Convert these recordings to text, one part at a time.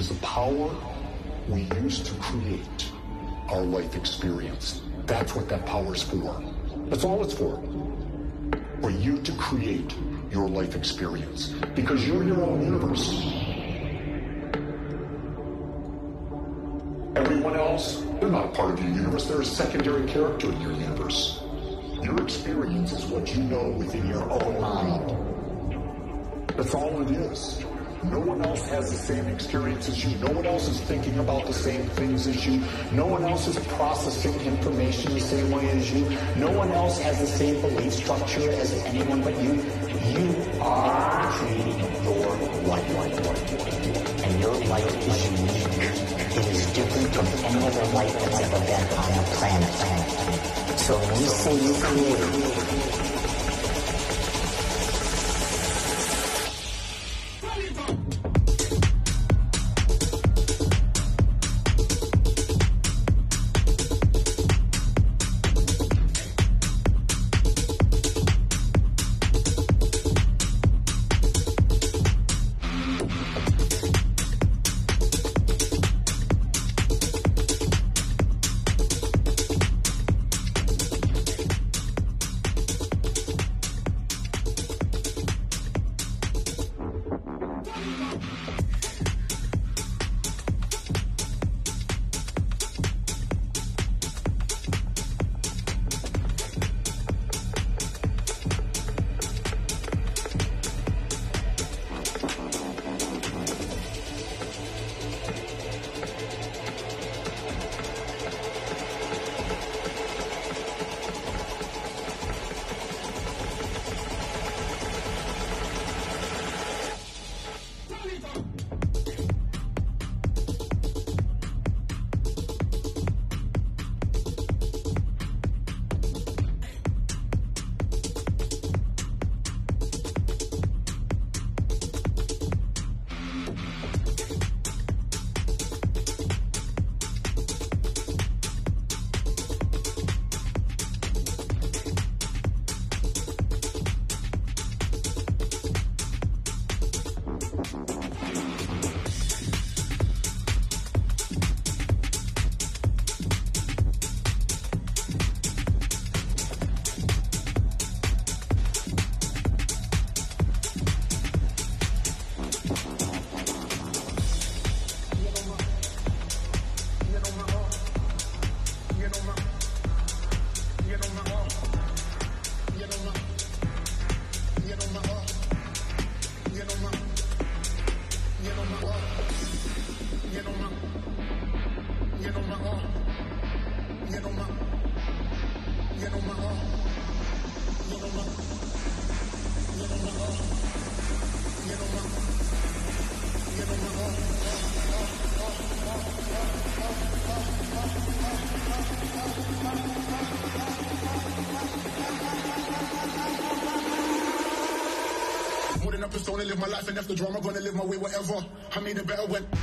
is the power we use to create our life experience. That's what that power is for. That's all it's for. For you to create your life experience. Because you're your own universe. Everyone else, they're not a part of your universe. They're a secondary character in your universe. Your experience is what you know within your own mind. That's all it is. No one else has the same experience as you. No one else is thinking about the same things as you. No one else is processing information the same way as you. No one else has the same belief structure as anyone but you. You are creating your life. And your life is unique. It is different from any other life that's ever been on the planet. So when we say you create, Gonna live my life and after drama, gonna live my way whatever. I made it better when.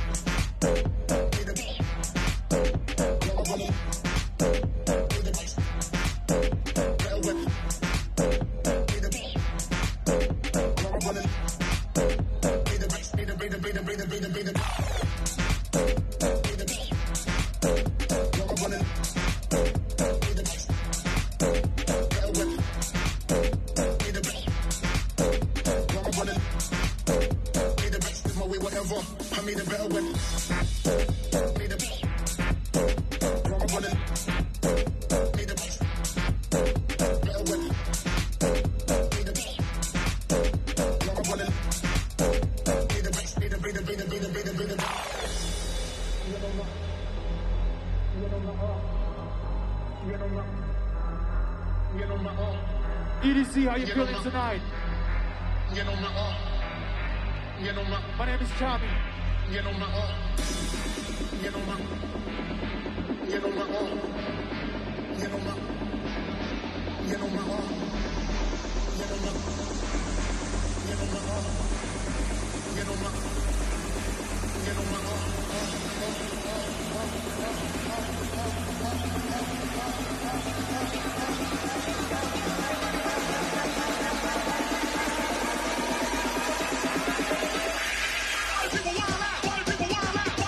EDC, how you feeling tonight? My name is Tommy. People wild out.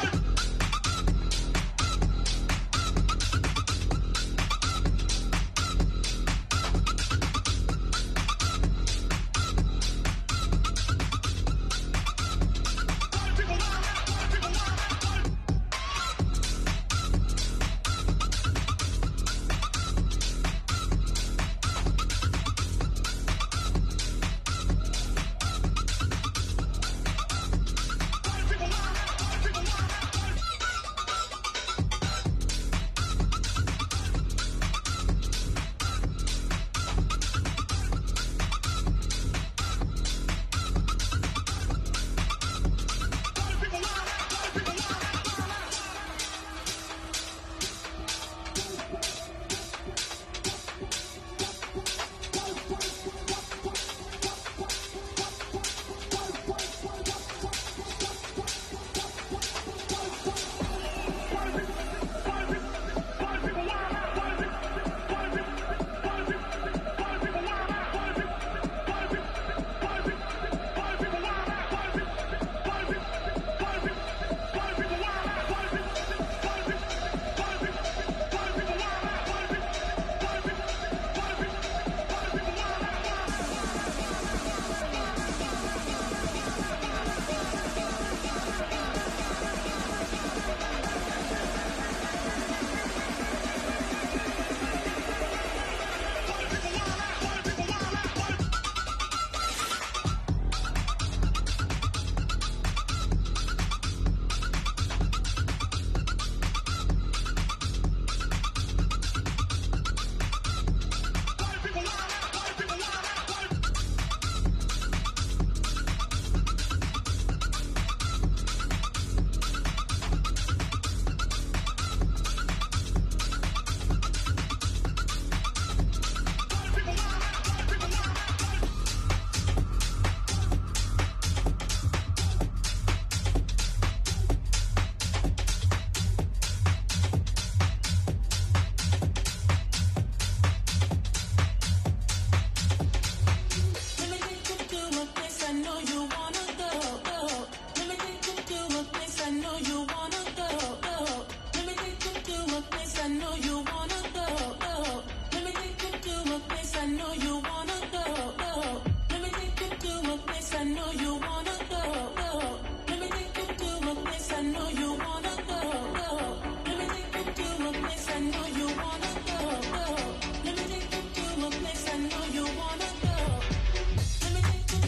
I know you wanna go. Let me take you to a place I know you wanna go. Let me take you to a place I know you wanna go. Let me take you to a place I know you wanna go. Let me take you.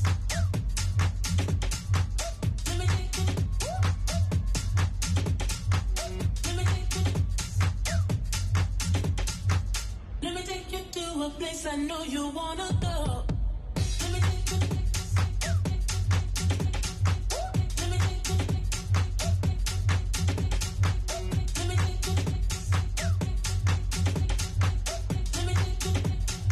Let me take you. Let me take you. Let me take you to a place I know you wanna go. Let me take you. Let me take you. Let me take you. Let me take you.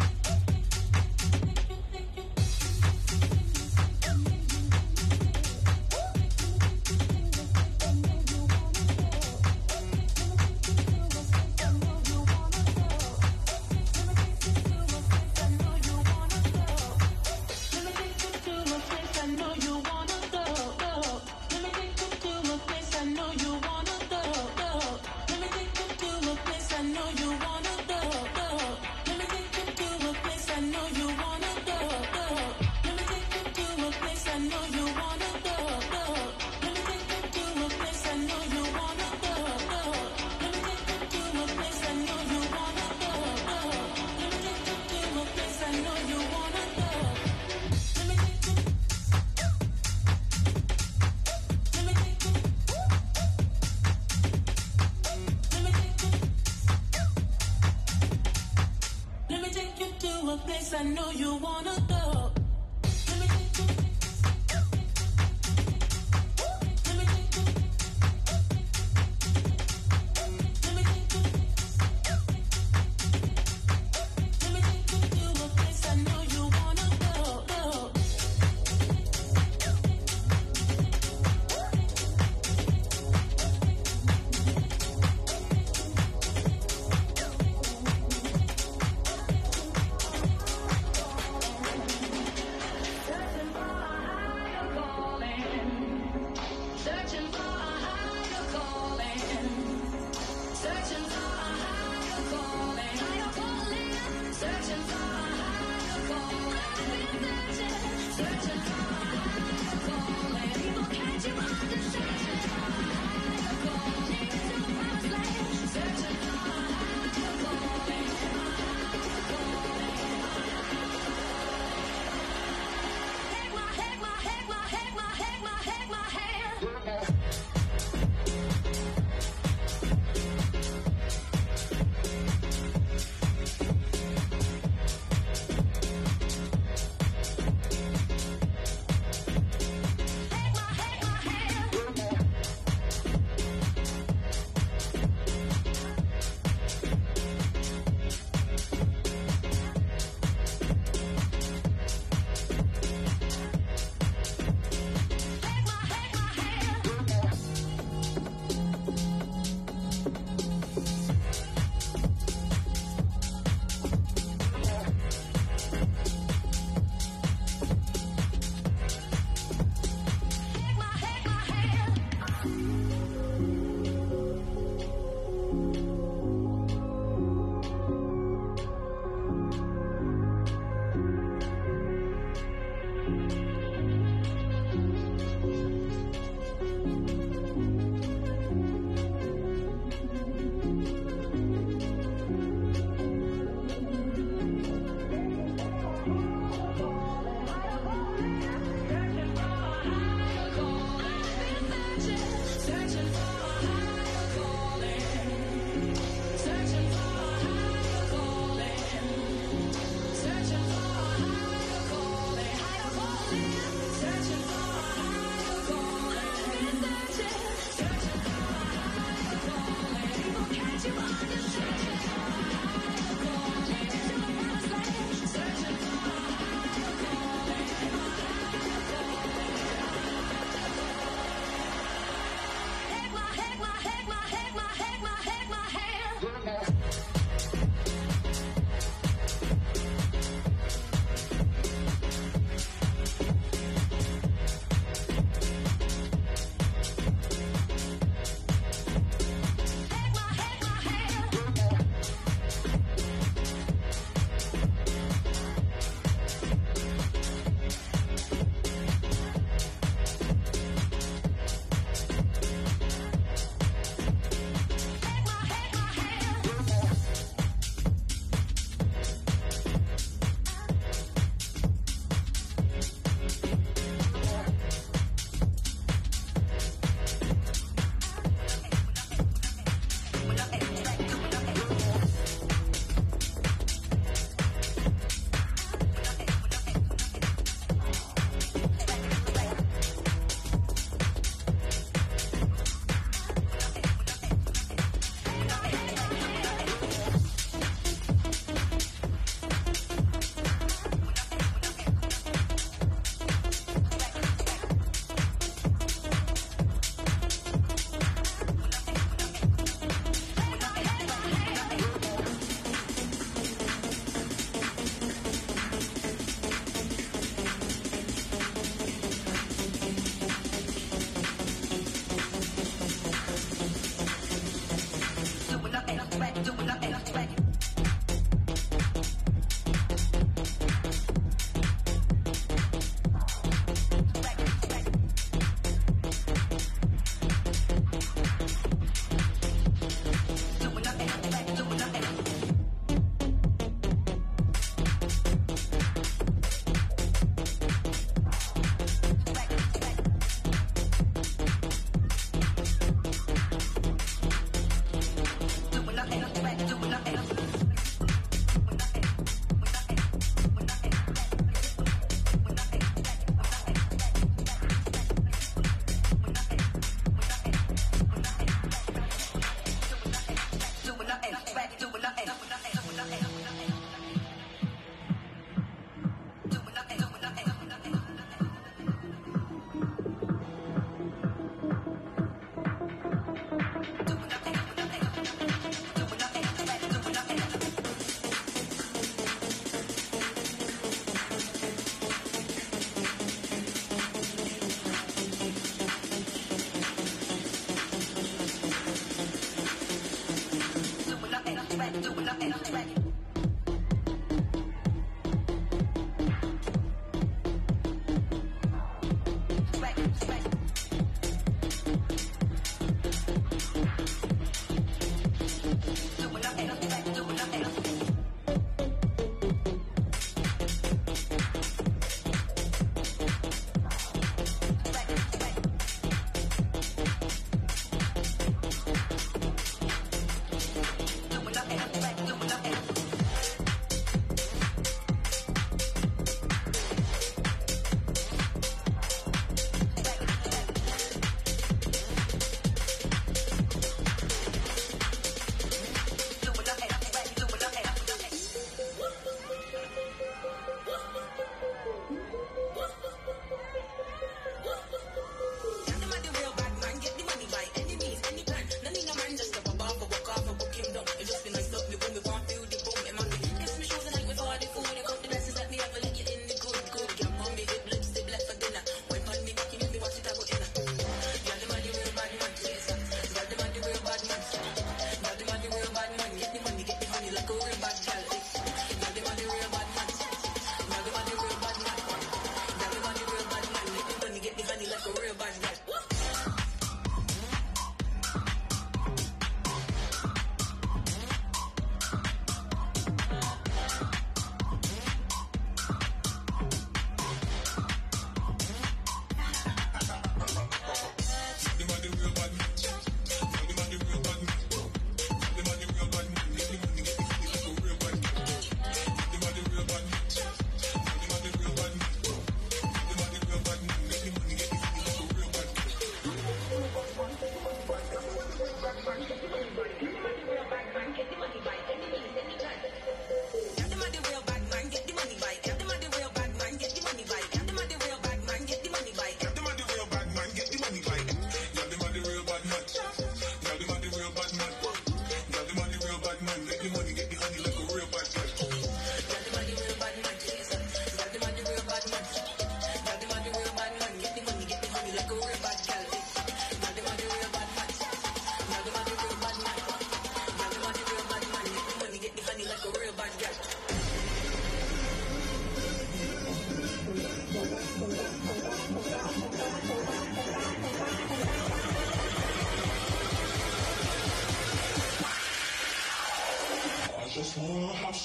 I know you wanna go. Let me take you. Let me take you. Let me take you. Let me take you to a place I know you wanna go.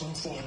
some fun.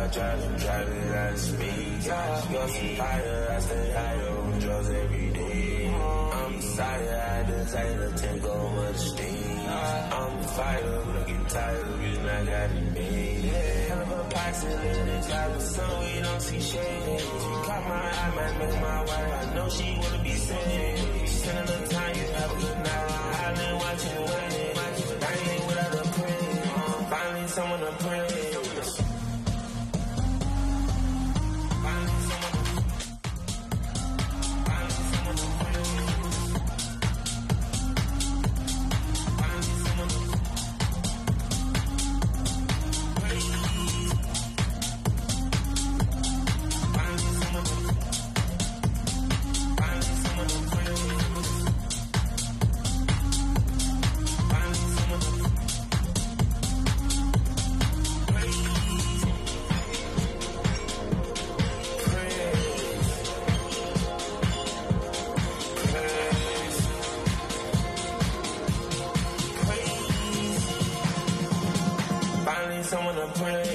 car, driving at speed. You're some fire, I stay higher on drugs every day. I'm tired, I desire to take over the stage. I'm the fighter, looking tired, the reason I got it made. Hell of a posse, living in the sun, we don't see shade. You caught my eye, might make my wife, I know she wanna be saved. Spend a little time, you have a good night. I've been watching, waiting, I ain't without a prayer. Finally someone to pray. Someone to pray.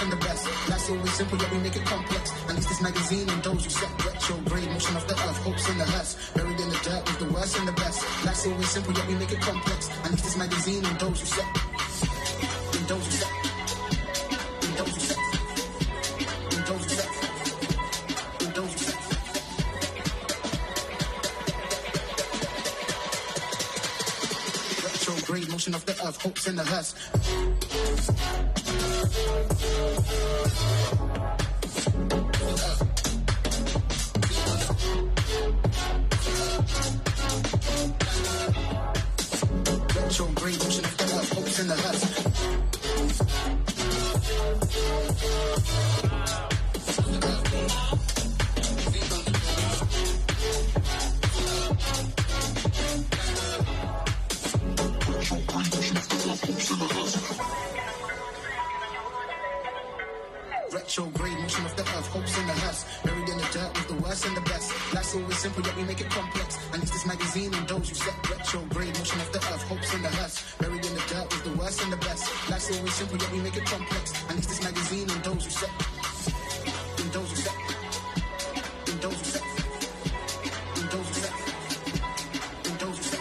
and the best. Life's always simple, yet we make it complex. At least this magazine and those who set retrograde motion of the earth, hopes in the hearse. Buried in the dirt with the worst and the best. Life's always simple, yet we make it complex. At least this magazine and those who set. And those who set. And those who set. And those who set. And those who set. Retrograde motion of the earth, hopes in the hearse. Retrograde motion of the earth, hopes in the hearse. Retrograde motion of the earth, hopes in the hearse. Buried in the dirt with the worst and the best. Life's always simple, yet we make it complex. At least this magazine and those who set. Retrograde motion of the earth, hopes in the hearse. Buried in the dirt with the worst and the best. Life's always simple, yet we make it complex. At least this magazine and those who set. And those who set. And those who set. And those who set. And those who set.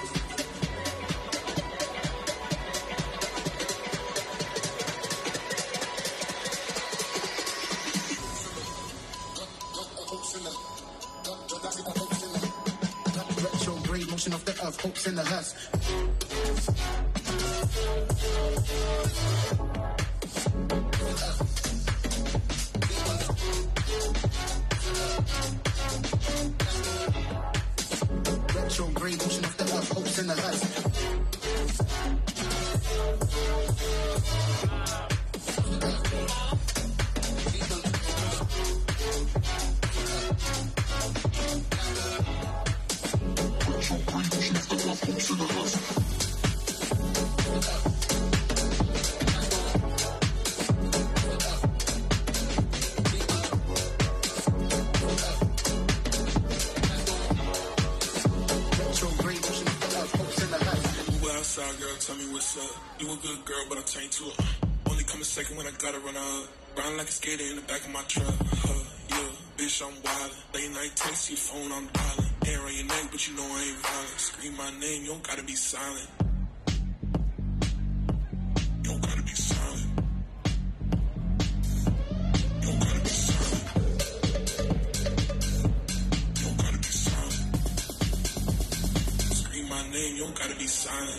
Retrograde motion of the earth, hopes in the hearse. Retrograde motion of the earth, hopes in the hearse. Tell me what's up. You a good girl, but I turn you to a only come a second when I gotta run out. Riding like a skater in the back of my truck. Yeah, bitch, I'm wildin'. Late night text your phone, I'm dialing. Hair on your neck, but you know I ain't violent. Scream my name, you don't gotta be silent. You don't gotta be silent. You don't gotta be silent. You don't gotta be silent. Scream my name, you don't gotta be silent.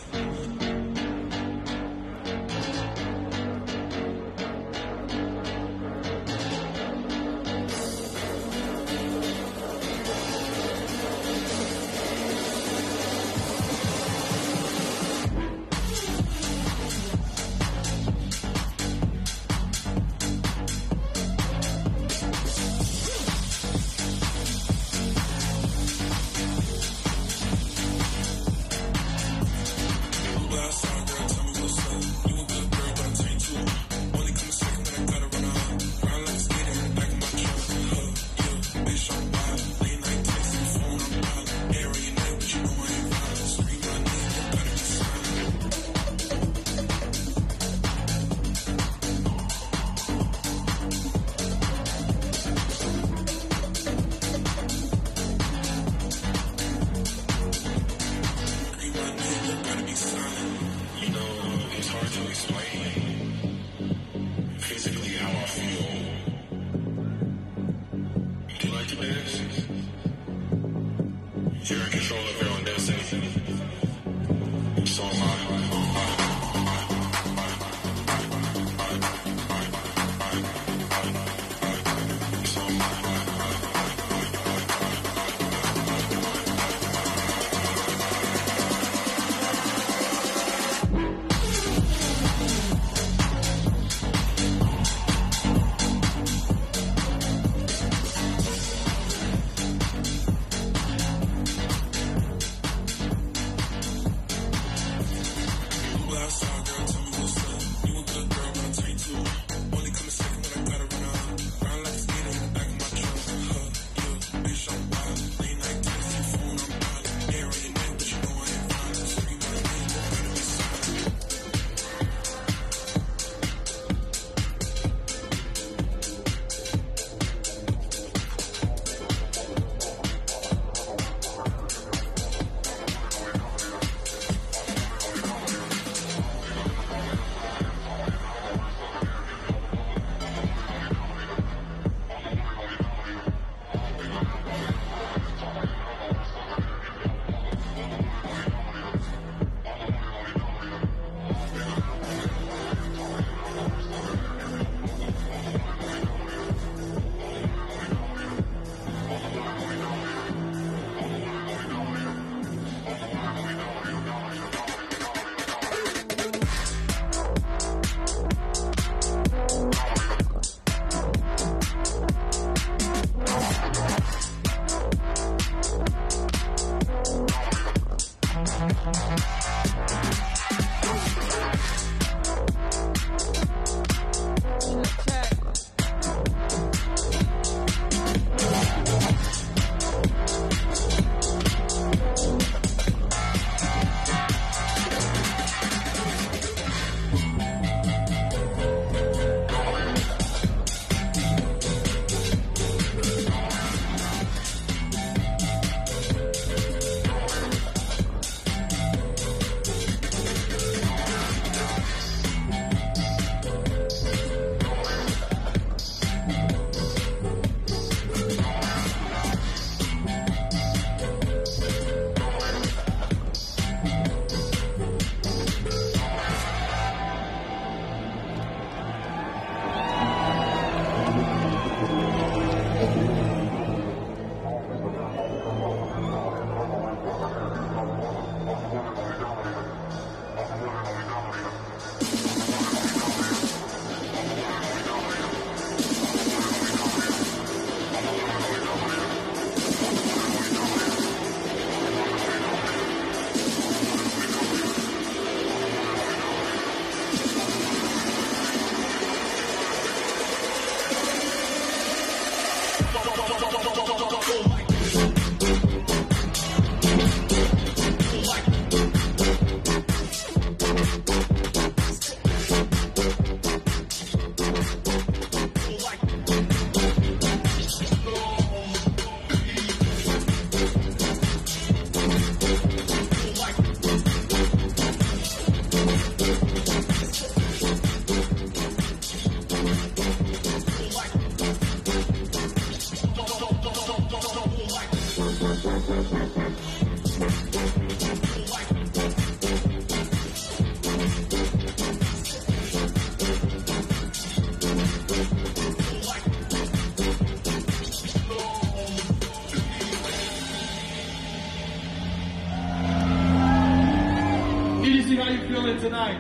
feeling tonight?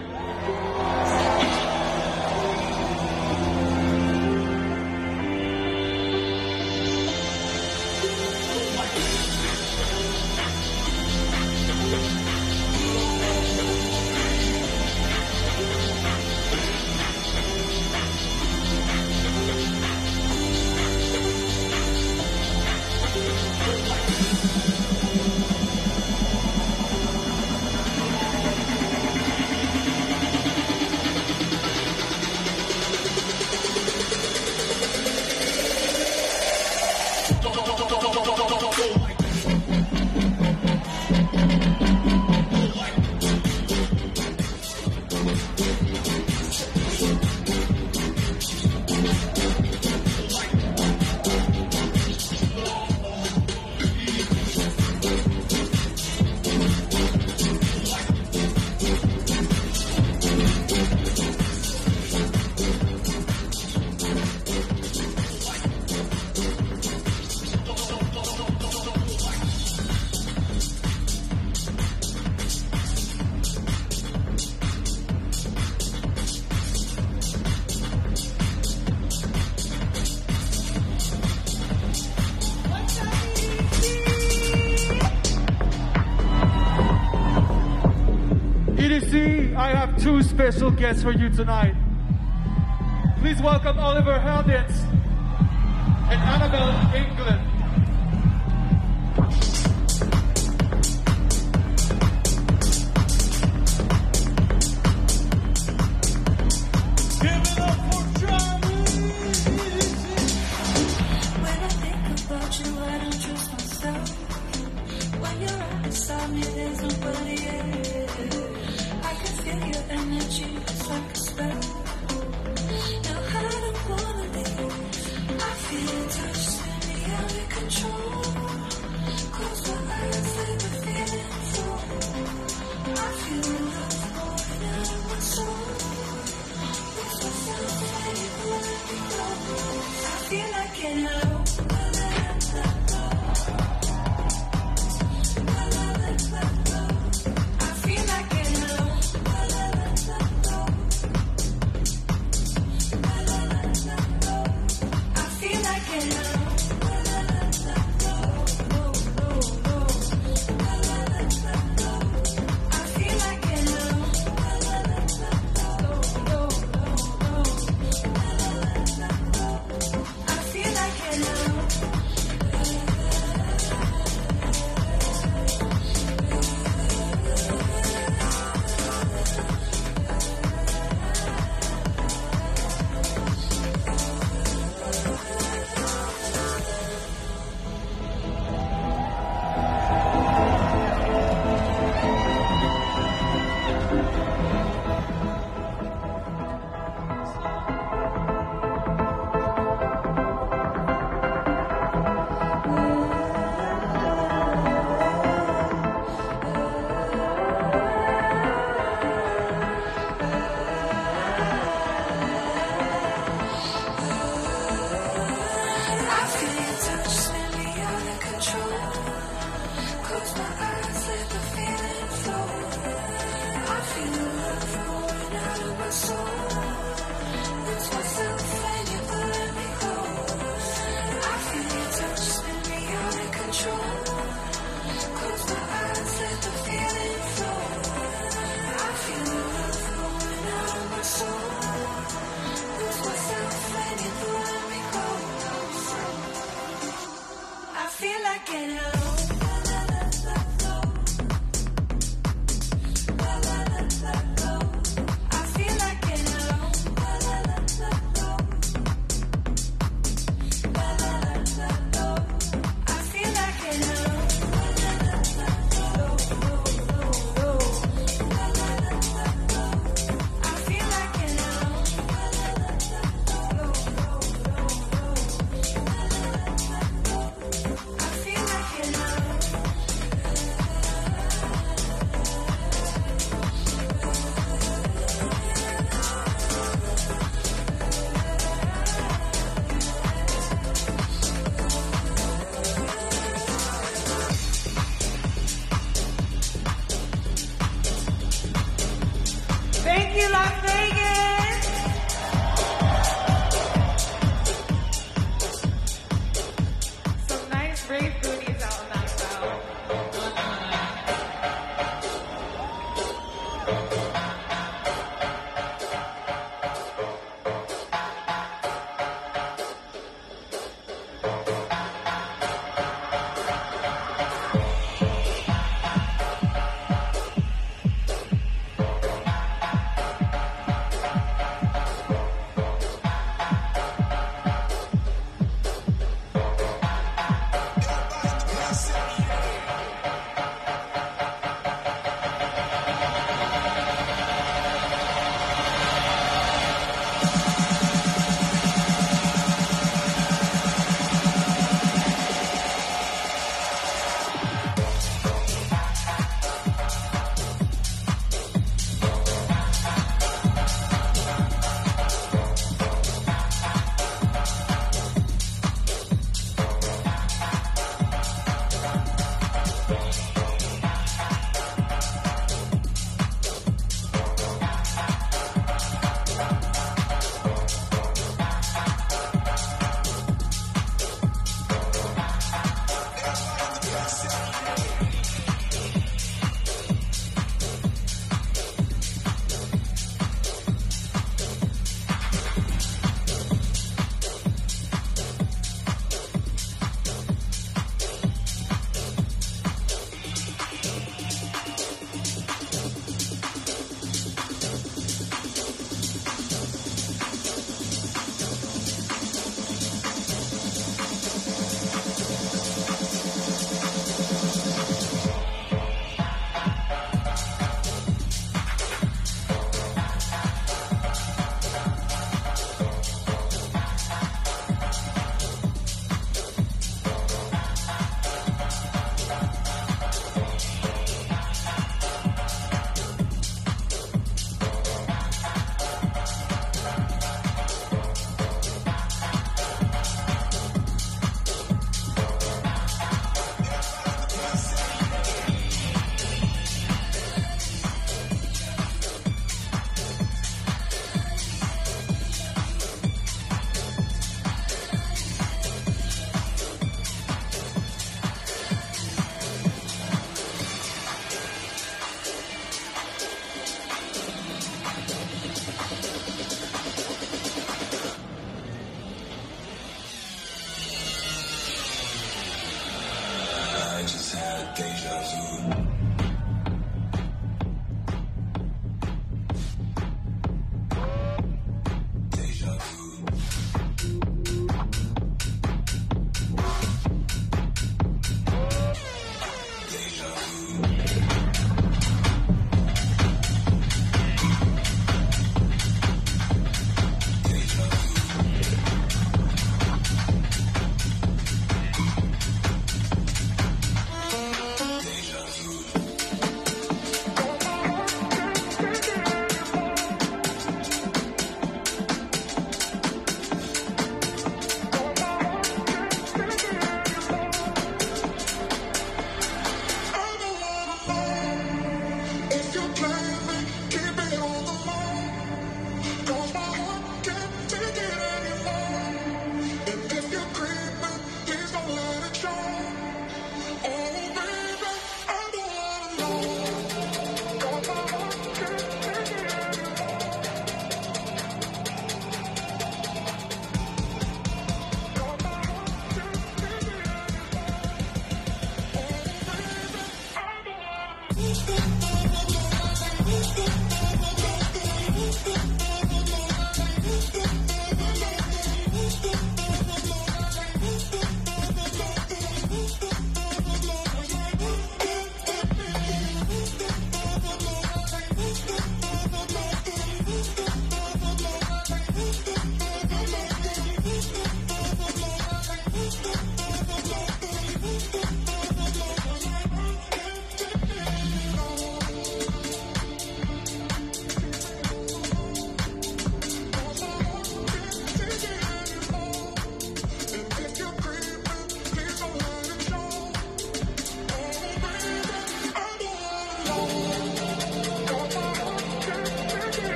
EDC, I have two special guests for you tonight. Please welcome Oliver Heldens and Annabelle England. When I think about you, I don't trust myself. When you're right beside me, there's nobody else. I can feel your energy, it's like a spell. Now I don't wanna leave. I feel your touch, spin me out of control. Close my eyes, let the feeling flow. I feel your love pouring out of my soul. Lose myself when you let me go. I feel like getting low. I feel like getting low. I feel like getting low. I feel like getting low. I feel like getting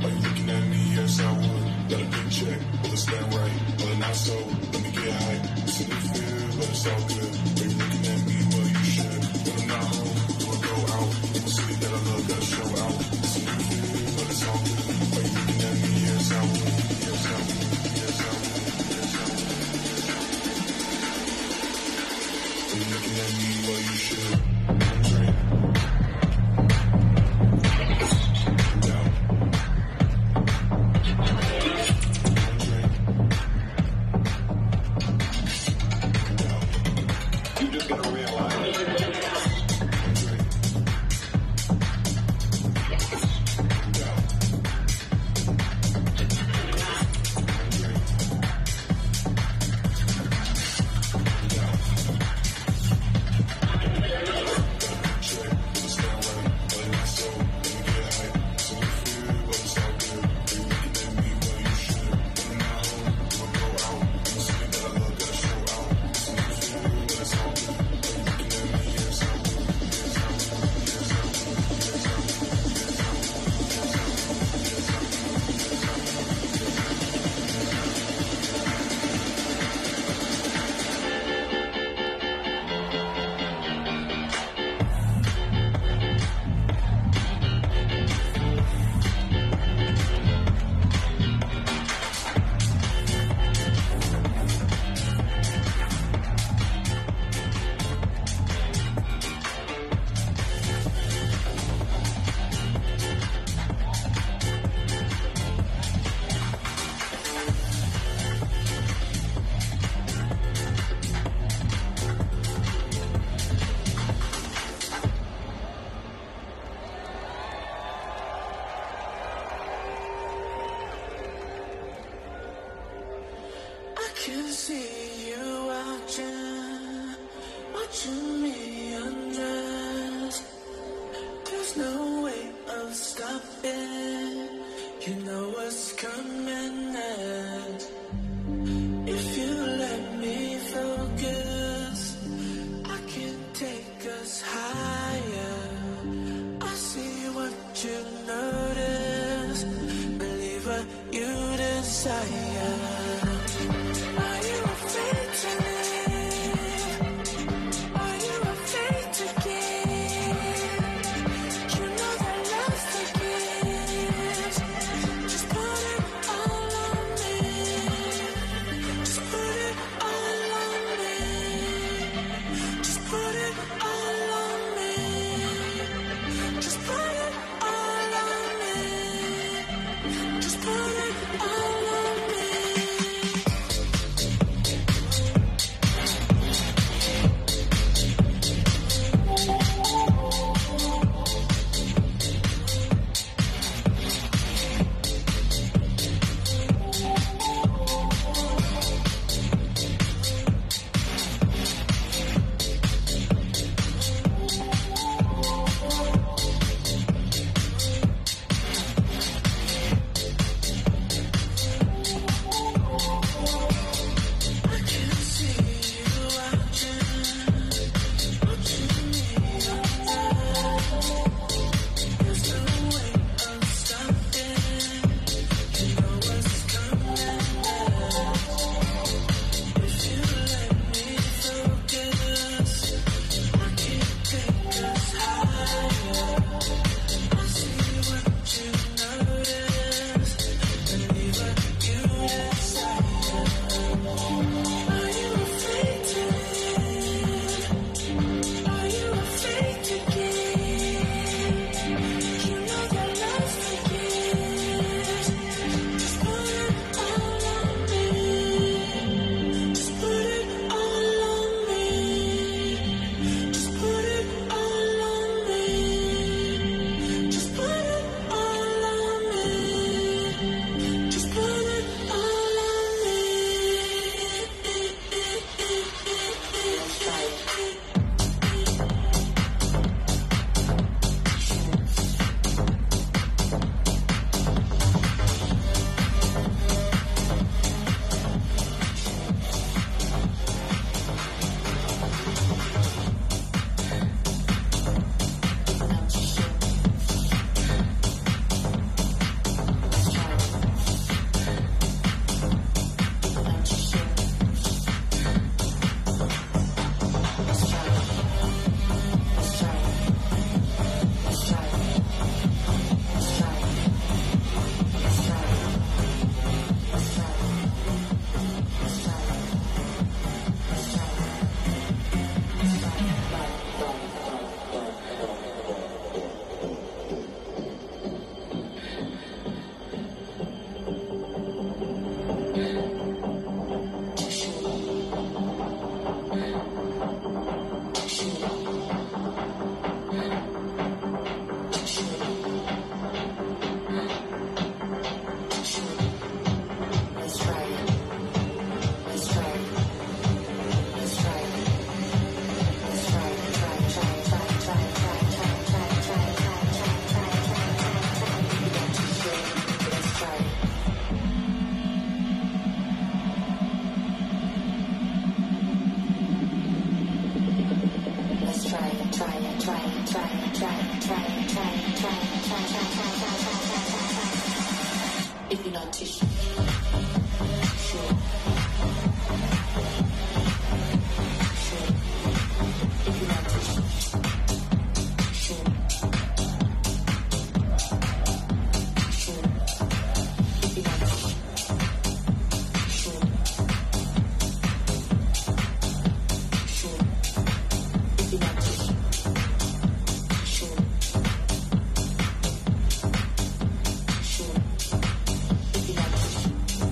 Are you looking at me? Yes, I would. Got a big check, will it spend right? Well, not so. Let me get high. It's a new feel, but it's all good. Are you looking at me? Well, you should. When I'm not home, do I go out? In the city that I love, gotta show out. It's a new feel, but it's all good. Are you looking at me? Yes, I would. Yes, I would. Yes, I would. Yes, I would. Are you looking at me? Well, you should. Drink. if you're not tissue. Sure. If you're not tissue. Sure. Sure. If you're not tissue. Sure. Sure. If you're not tissue. Sure. Sure. If you're not tissue.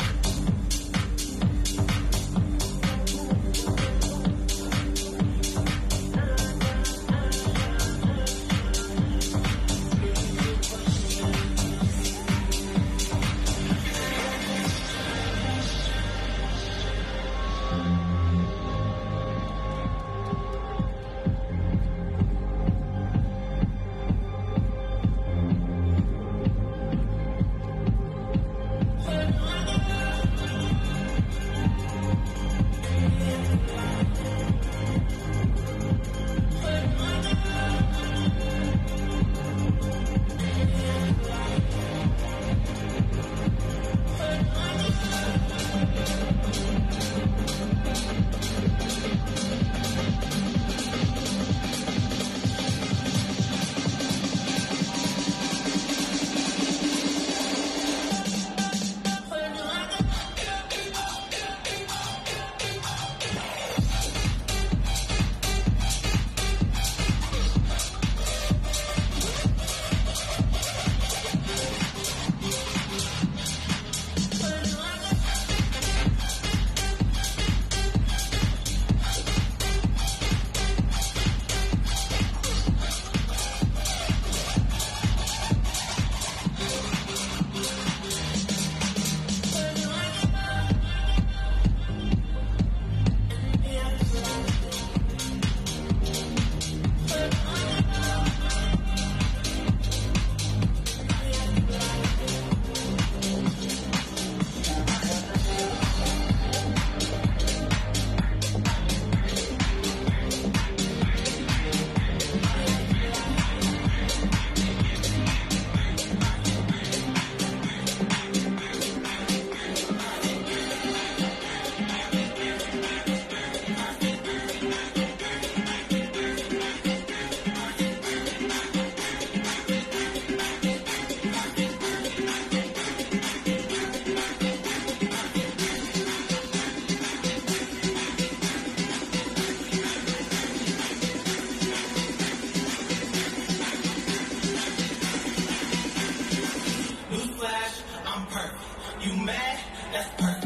Newsflash, I'm perfect. You mad? That's perfect.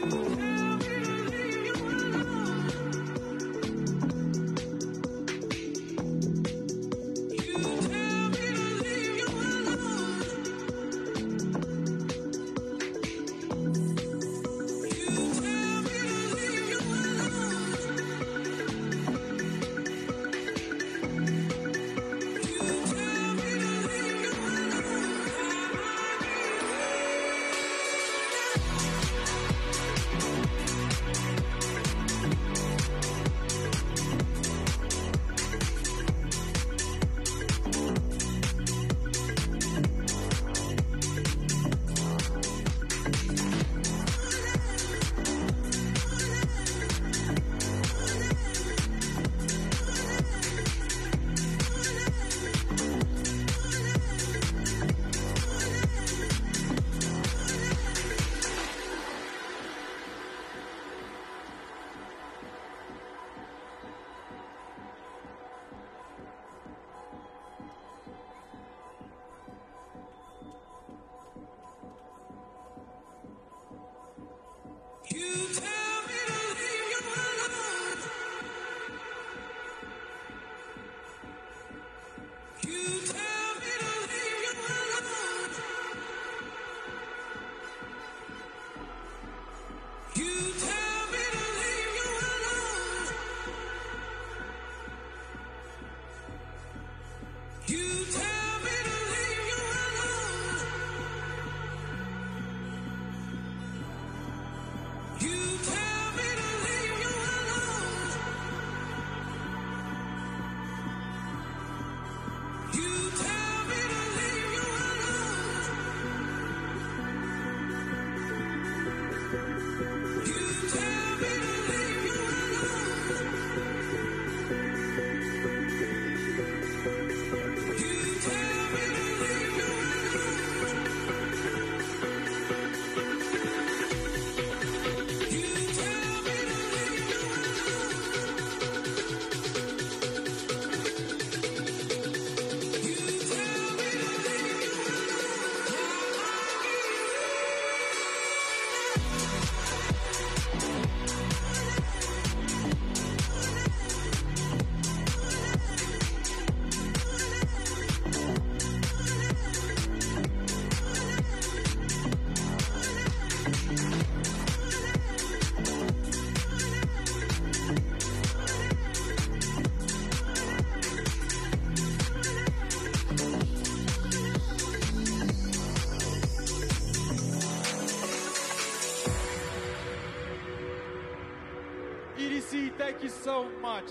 EDC, thank you so much.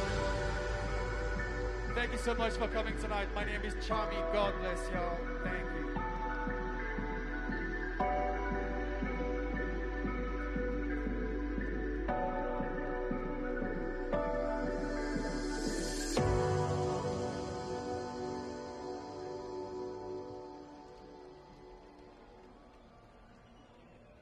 Thank you so much for coming tonight. My name is Chami. God bless y'all. Thank you.